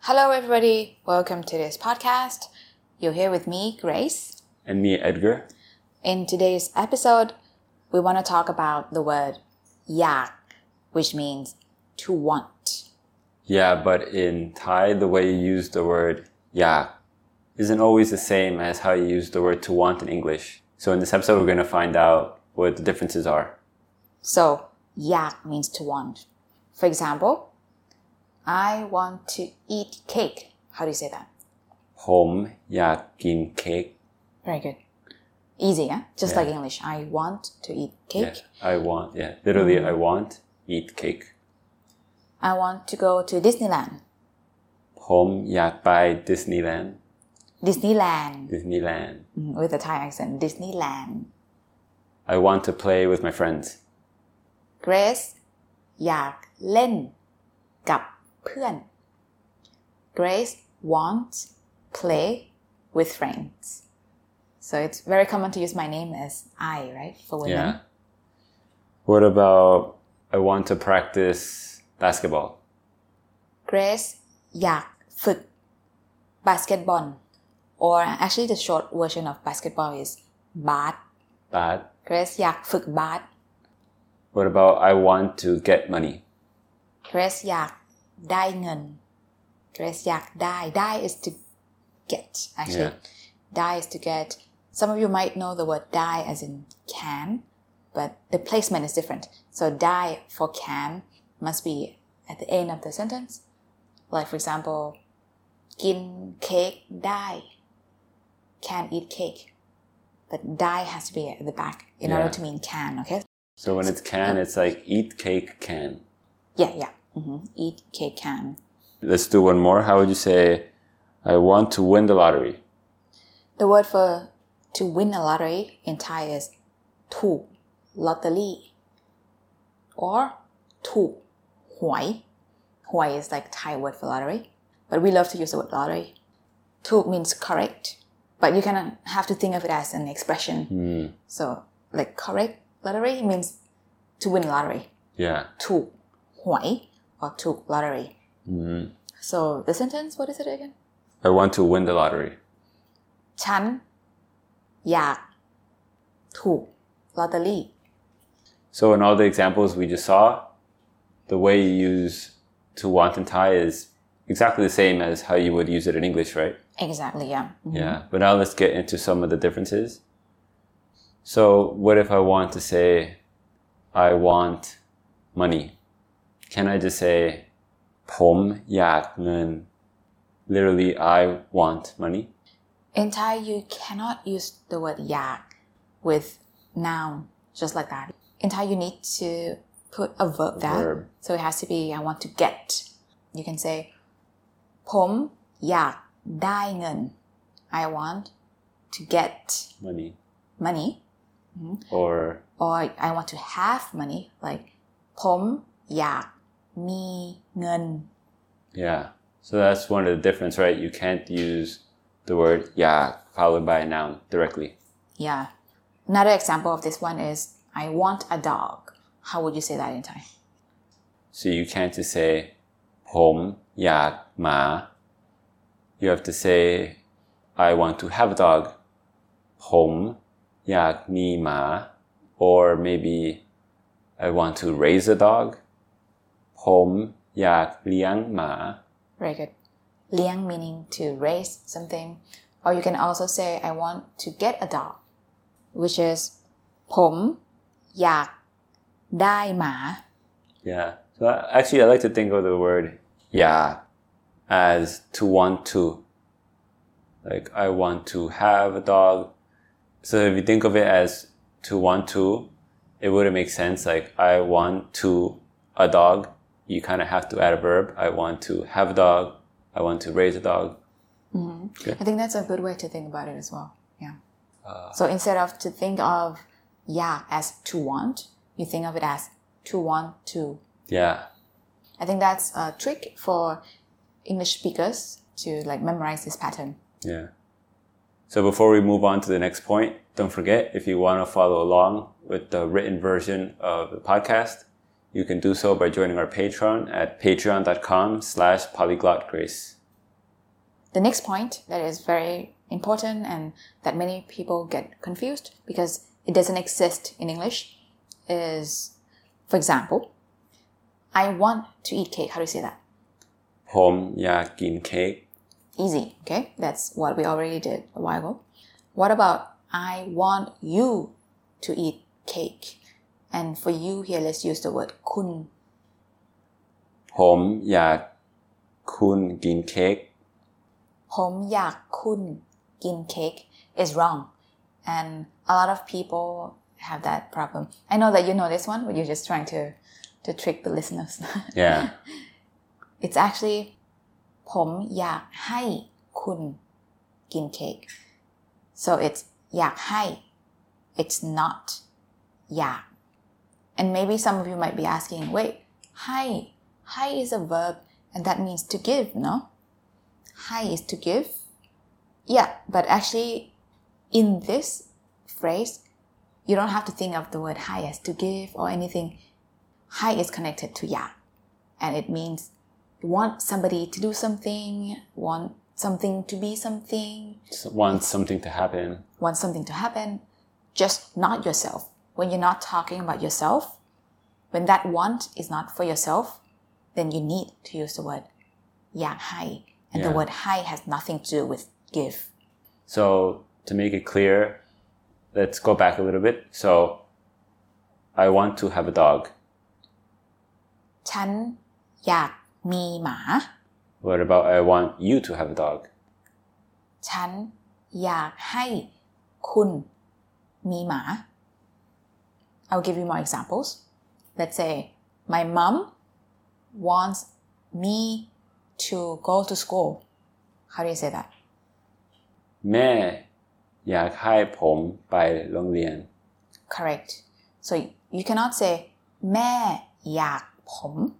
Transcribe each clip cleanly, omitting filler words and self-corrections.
Hello, everybody. Welcome to this podcast. You're here with me, Grace. And me, Edgar. In today's episode, we want to talk about the word อยาก which means to want. Yeah, but in Thai, the way you use the word อยาก isn't always the same as how you use the word to want in English. So in this episode, we're going to find out what the differences are. So อยาก means to want. For example, I want to eat cake. How do you say that? ผมอยากกินเค้ก Very good. Easy, yeah? Just like English. I want to eat cake. Literally, I want eat cake. I want to go to Disneyland. ผมอยากไปดิสนีย์แลนด์ Disneyland. With a Thai accent. Disneyland. I want to play with my friends. Grace อยากเล่นกับเพื่อน Grace wants play with friends. So it's very common to use my name as I, right? For women. Yeah. What about I want to practice basketball? Grace อยากฝึก basketball. Or actually the short version of basketball is บาส Grace อยากฝึกบาส What about I want to get money? Grace อยากได้เงิน Grace อยากได้ is to get actually. Die is to get. Some of you might know the word die as in can, but the placement is different. So die for can must be at the end of the sentence. Like for example, กินเค้กได้ can eat cake. But die has to be at the back in order to mean can, okay? So when it's can, it's like eat cake can. Yeah. Eat cake can. Let's do one more. How would you say, I want to win the lottery? The word for to win a lottery in Thai is ถูก lottery or ถูก หวย หวย is like Thai word for lottery, but we love to use the word lottery. ถูก means correct, but you kind of have to think of it as an expression. So like correct lottery means to win lottery. Yeah. ถูก หวย or ถูก lottery. So the sentence, what is it again? I want to win the lottery. ฉันอยากถูกลอตเตอรี่ So in all the examples we just saw, the way you use to want in Thai is exactly the same as how you would use it in English, right? Exactly, yeah. Yeah, but now let's get into some of the differences. So what if I want to say, I want money? Can I just say, ผมอยากเงิน Literally, I want money. In Thai, you cannot use the word อยาก with noun, just like that. In Thai, you need to put a verb there. So it has to be, I want to get. You can say, ผมอยากได้เงิน I want to get money. Or I want to have money. Like, ผมอยากมีเงิน Yeah. So that's one of the difference, right? You can't use the word อยาก followed by a noun directly. Yeah. Another example of this one is, I want a dog. How would you say that in Thai? So you can't just say ผมอยากหมา You have to say I want to have a dog. ผมอยากมีหมา Or maybe I want to raise a dog. ผมอยากเลี้ยงหมา Very good. เลี้ยง meaning to raise something. Or you can also say, I want to get a dog, which is ผมอยากได้หมา Yeah. So actually, I like to think of the word อยาก as to want to. Like, I want to have a dog. So if you think of it as to want to, it wouldn't make sense. Like, I want to a dog. You kind of have to add a verb. I want to have a dog. I want to raise a dog. Okay. I think that's a good way to think about it as well. Yeah. So instead of to think of อยาก as to want, you think of it as to want to. Yeah. I think that's a trick for English speakers to like memorize this pattern. Yeah. So before we move on to the next point, don't forget, if you want to follow along with the written version of the podcast, you can do so by joining our Patreon at patreon.com/polyglotgrace. the next point that is very important and that many people get confused because it doesn't exist in English is, for example, I want to eat cake. How do you say that? ผมอยากกินเค้ก Easy, okay? That's what we already did a while ago. What about I want you to eat cake? And for you here, let's use the word คุณผมอยากคุณกินเค้กผมอยากคุณกิน cake is wrong. And a lot of people have that problem. I know that you know this one, but you're just trying to trick the listeners. Yeah. It's actually ผมอยากให้คุณกิน cake. So it's อยากให้ it's not อยาก and maybe some of you might be asking, wait, ให้ is a verb and that means to give, no? ให้ is to give. Yeah, but actually in this phrase, you don't have to think of the word ให้ as to give or anything. ให้ is connected to อยาก and it means you want somebody to do something, want something to be something. Want something to happen. Want something to happen, just not yourself. When you're not talking about yourself, when that want is not for yourself, then you need to use the word อยากให้ and the word ให้ has nothing to do with give. So to make it clear, let's go back a little bit. So I want to have a dog. ฉันอยากมีหมา What about I want you to have a dog? ฉันอยากให้คุณมีหมา I'll give you more examples. Let's say my mom wants me to go to school. How do you say that? แม่อยากให้ผมไปโรงเรียน Correct. So you cannot say แม่อยากผม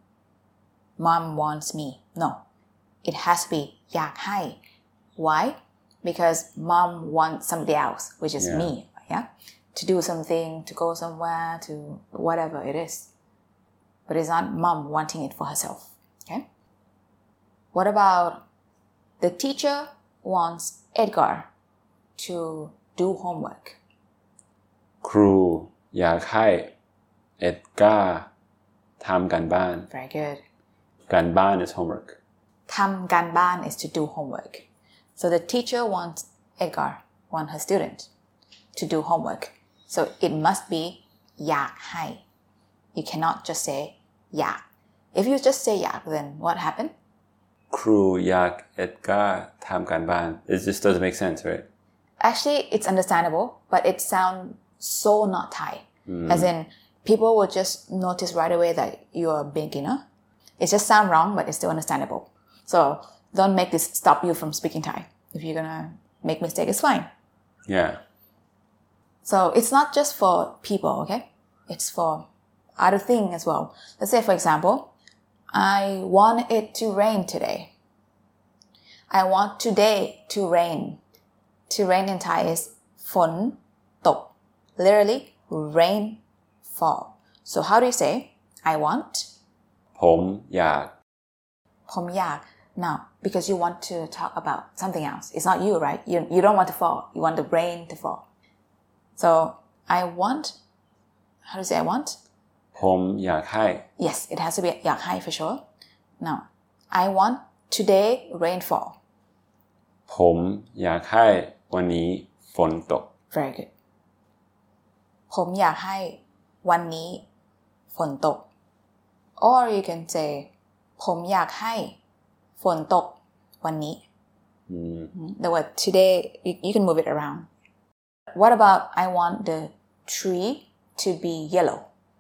Mom wants me. No. It has to be อยากให้ Why? Because mom wants somebody else, which is me, yeah? To do something, to go somewhere, to whatever it is. But it's not mom wanting it for herself, okay? What about the teacher wants Edgar to do homework? ครูอยากให้เอ็ดการ์ทำการบ้าน Very good. การบ้าน is homework. ทำการบ้าน is to do homework. So the teacher wants Edgar, her student, to do homework. So it must be อยากให้ You cannot just say อยาก If you just say อยาก then what happened? ครูอยากเอ็ดการ์ทำการบ้าน It just doesn't make sense, right? Actually, it's understandable, but it sounds so not Thai. As in, people will just notice right away that you're a beginner. It just sounds wrong, but it's still understandable. So don't make this stop you from speaking Thai. If you're gonna make mistake, it's fine. Yeah. So it's not just for people, okay? It's for other things as well. Let's say, for example, I want it to rain today. I want today to rain. To rain in Thai is ฝนตก Literally, rain fall. So how do you say, I want? ผมอยากผมอยาก Now, because you want to talk about something else. It's not you, right? You don't want to fall. You want the rain to fall. So, I want, how do you say I want? ผมอยากให้ Yes, it has to be อยากให้ for sure. Now, I want today rainfall. ผมอยากให้วันนี้ฝนตก Very good. ผมอยากให้วันนี้ฝนตก Or you can say ผมอยากให้ฝนตกวันนี้ The word today, you can move it around. What about I want the tree to be yellow?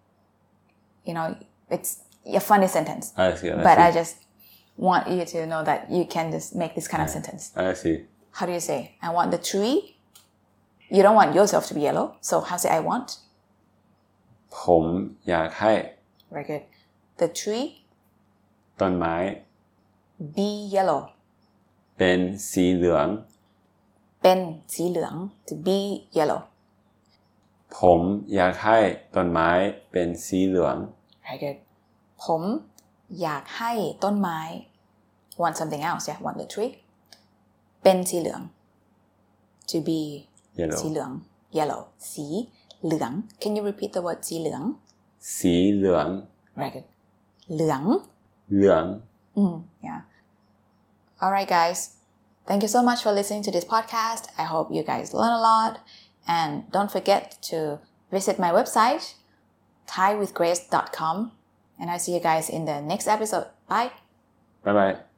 You know, it's a funny sentence. I see. But I just want you to know that you can just make this kind of sentence. I see. How do you say? I want the tree. You don't want yourself to be yellow. So how say I want? ผมอยากให้ Very good. The tree ต้นไม้ be yellow. เป็นสีเหลืองเป็นสีเหลือง to be yellow. ผมอยากให้ต้นไม้เป็นสีเหลือง Very good. ผมอยากให้ต้นไม้ want something else, yeah? Want the tree เป็นสีเหลือง to be Yellow. สีเหลือง yellow สีเหลือง can you repeat the word สีเหลืองสีเหลือง very good เหลืองเหลือง yeah alright guys thank you so much for listening to this podcast I hope you guys learn a lot and don't forget to visit my website thaivithgrace.com and I'll see you guys in the next episode bye Bye bye.